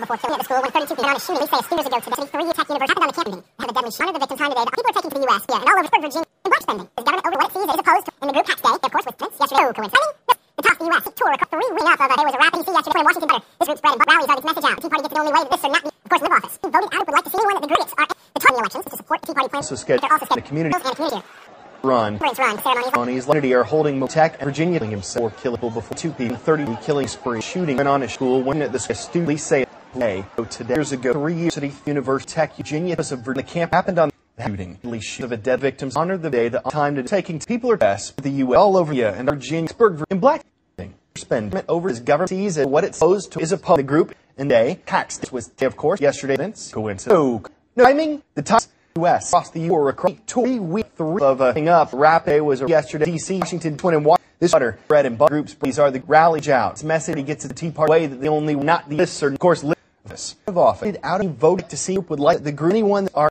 before killing at the school when 32 people on a shooting, we say a few years ago today. 3 Tech University happened on the campus. Have a deadly shot of the victims time today. People are taking to the U.S. and all over Pittsburgh, Virginia, and watch spending. Is government over what it sees as opposed to in the group tax day? Of course, with Prince yesterday. No coincidence. The top of the U.S. tour across the ring up of there was a rap in D.C. yesterday in Washington. This group spread and rallies on its message out. The Tea Party gets the only way that this should not be, of course, live office. Who voted out would like to see anyone that the groups are the top of the elections to support the Tea Party plan. Also scheduled the community ceremonies are holding Tech and Virginia himself killing people before 2 people 30 killing spree shooting on a school when at the student say today years ago 3 years at University Tech Virginia the camp happened on the shooting of a dead victims honor the day the time to taking people are best the U.S. all over and Virginia in black spend over his government sees and what it's supposed to is opposed the group and day tax was of course yesterday coincidence no timing the time U.S. across the U.S. 2 week 3 of up rap day was yesterday D.C. Washington Twin and this butter bread and butter groups these are the rally outs message he gets at the Tea Party way that they only not the this or of course live this of office out of vote to see would like the green one that are